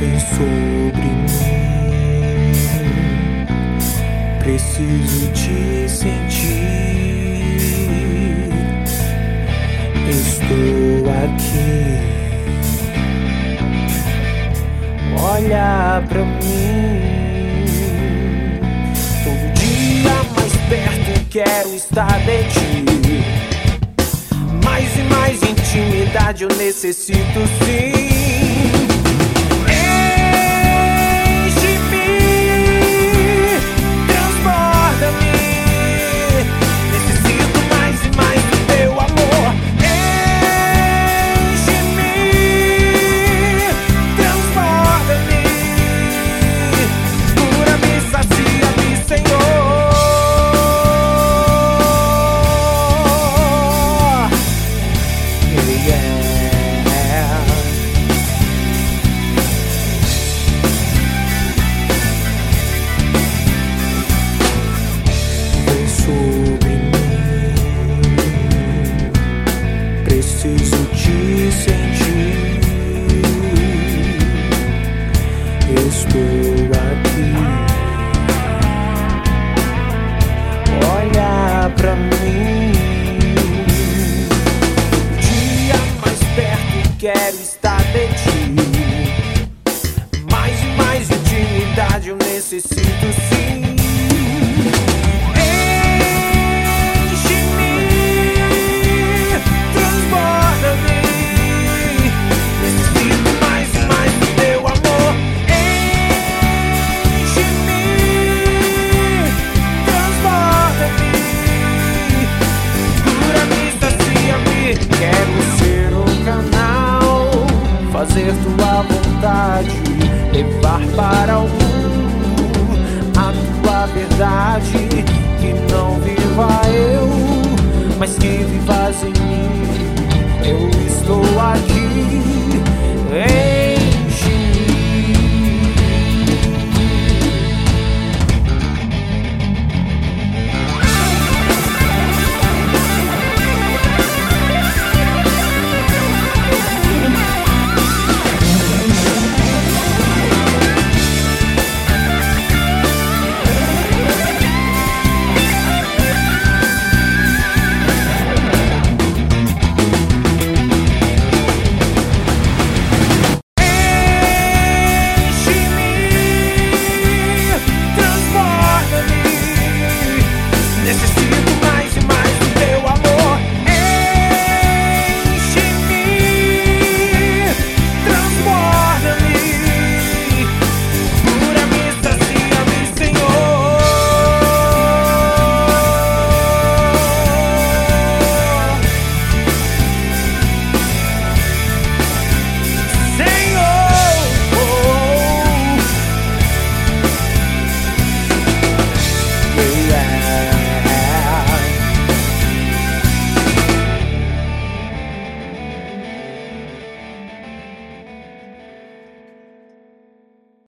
Vem sobre mim, preciso te sentir. Estou aqui, olha pra mim. Todo dia mais perto quero estar de ti. Mais e mais intimidade eu necessito sim. Preciso te sentir. Estou aqui, olha pra mim. Dia mais perto quero estar de ti. Mais e mais intimidade eu necessito sim. Fazer tua vontade, levar para o mundo a tua verdade. Que não viva eu, mas que vivas em mim. Eu estou aqui.